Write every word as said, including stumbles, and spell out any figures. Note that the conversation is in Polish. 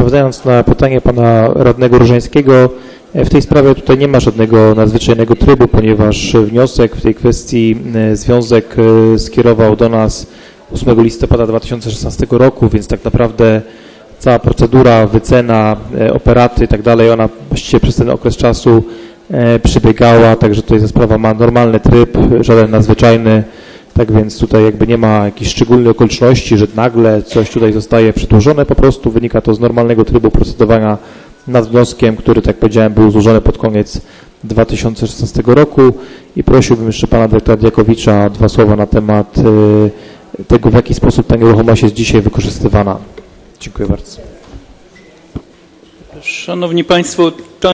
odpowiadając na pytanie pana radnego Różańskiego, w tej sprawie tutaj nie ma żadnego nadzwyczajnego trybu, ponieważ wniosek w tej kwestii związek skierował do nas ósmego listopada dwa tysiące szesnastego roku, więc tak naprawdę cała procedura, wycena, operaty i tak dalej, ona właściwie przez ten okres czasu przebiegała, także tutaj ta sprawa ma normalny tryb, żaden nadzwyczajny, tak więc tutaj jakby nie ma jakichś szczególnych okoliczności, że nagle coś tutaj zostaje przedłożone, po prostu wynika to z normalnego trybu procedowania nad wnioskiem, który, tak jak powiedziałem, był złożony pod koniec dwa tysiące szesnastego roku i prosiłbym jeszcze pana dyrektora Diakowicza dwa słowa na temat tego, w jaki sposób ta nieruchomość jest dzisiaj wykorzystywana. Dziękuję bardzo. Szanowni Państwo,